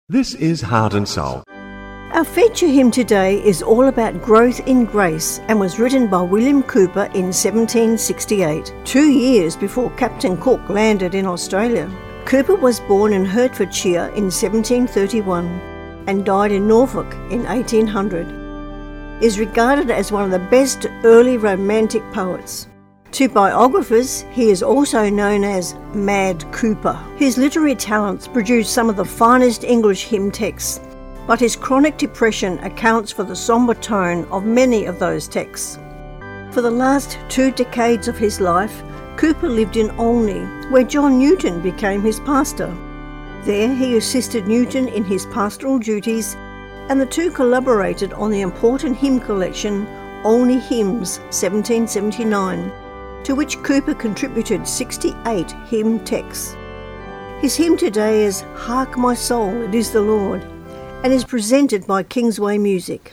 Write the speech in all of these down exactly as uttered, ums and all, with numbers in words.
This is Heart and Soul. Our feature hymn today is all about growth in grace and was written by William Cowper in seventeen sixty-eight, two years before Captain Cook landed in Australia. Cowper was born in Hertfordshire in seventeen thirty-one and died in Norfolk in eighteen hundred. He is regarded as one of the best early romantic poets. To biographers, he is also known as Mad Cooper. His literary talents produced some of the finest English hymn texts, but his chronic depression accounts for the sombre tone of many of those texts. For the last two decades of his life, Cowper lived in Olney, where John Newton became his pastor. There he assisted Newton in his pastoral duties, and the two collaborated on the important hymn collection Olney Hymns seventeen seventy-nine, to which Cowper contributed sixty-eight hymn texts. His hymn today is Hark My Soul, It Is the Lord, and is presented by Kingsway Music.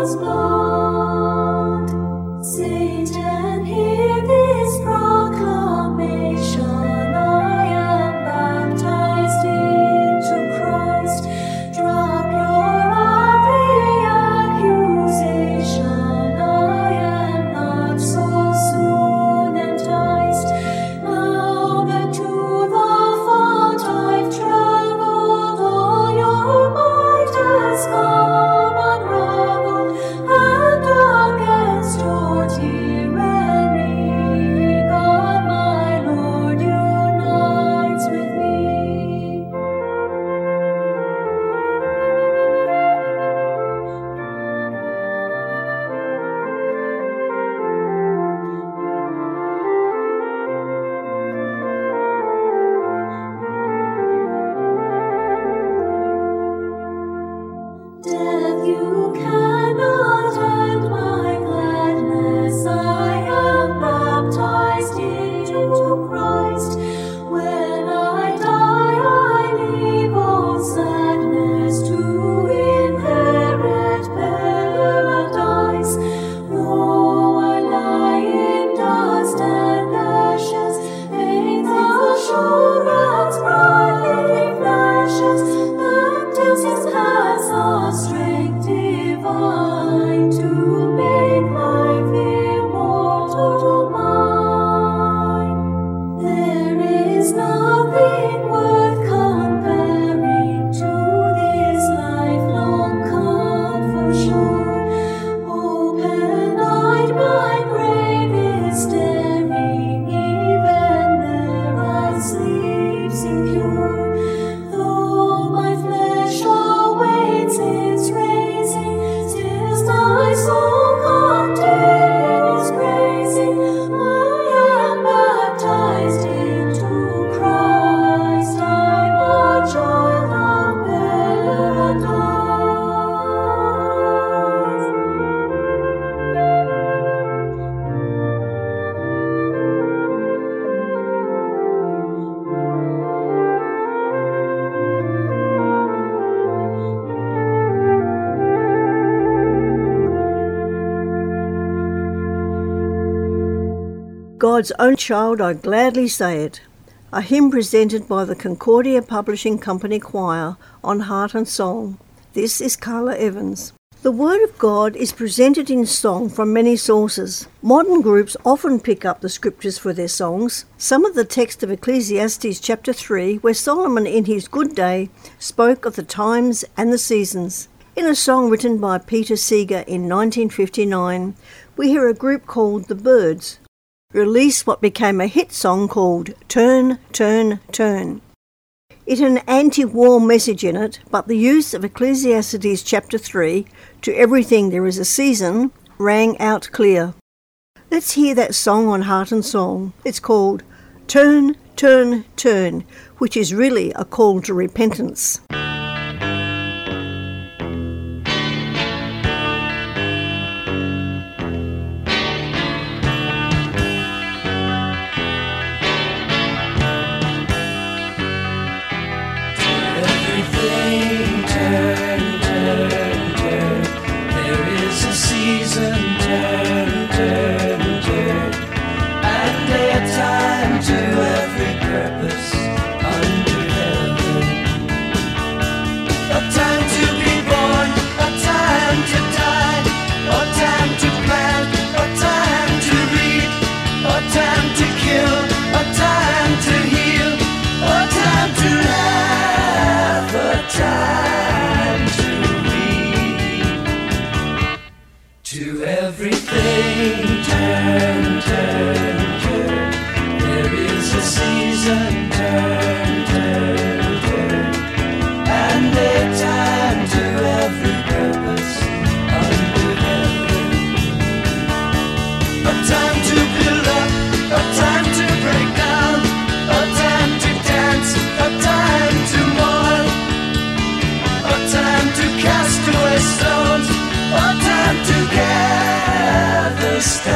God's Own Child, I Gladly Say It, a hymn presented by the Concordia Publishing Company Choir on Heart and Song. This is Carla Evans. The Word of God is presented in song from many sources. Modern groups often pick up the scriptures for their songs. Some of the text of Ecclesiastes chapter three, where Solomon in his good day spoke of the times and the seasons. In a song written by Peter Seeger in nineteen fifty-nine, we hear a group called The Byrds release what became a hit song called Turn, Turn, Turn. It had an anti-war message in it, but the use of Ecclesiastes chapter three, to everything there is a season, rang out clear. Let's hear that song on Heart and Song. It's called Turn, Turn, Turn, which is really a call to repentance. Stop.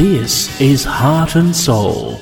This is Heart and Soul.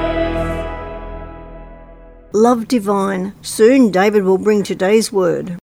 Love divine. Soon David will bring today's word.